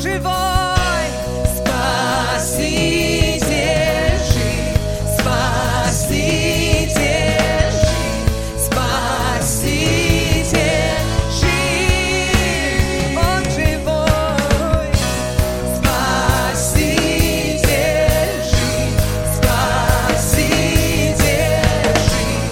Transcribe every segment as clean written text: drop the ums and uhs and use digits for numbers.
живой, Спаситель жив, Спаситель жив, Спаситель жив, Он живой, Спаситель жив, Спаситель жив,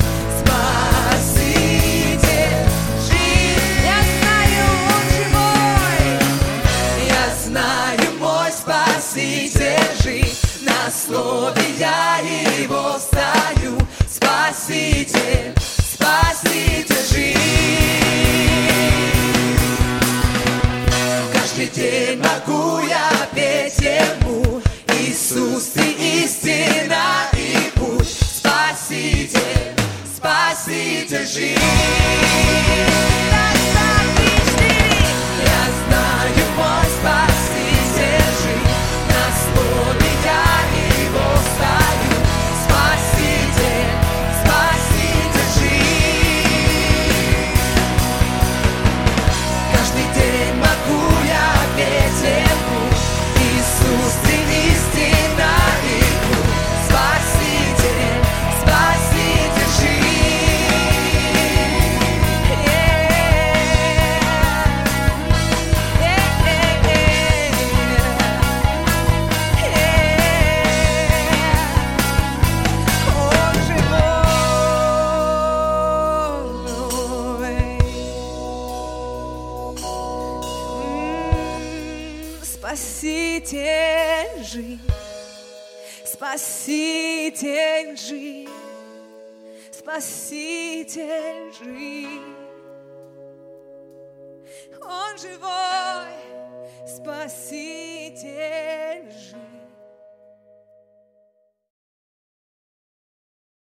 Спаситель жив. Я знаю, Он живой, я знаю, мой Спаситель жив, на слове я Его стою, Спаситель, Спаситель жив. Каждый день могу я петь Ему, Иисус, Ты истина и путь, Спаситель, Спаситель жив. Я знаю, мой Спаситель жив, на слове я Его стою, Спаситель, Спаситель жив. Каждый день могу я петь Ему, Иисус, Ты истина и путь, Спаситель, Спаситель жив. Он живой. Спаситель жив, Спаситель жив, Спаситель жив. Он живой, Спаситель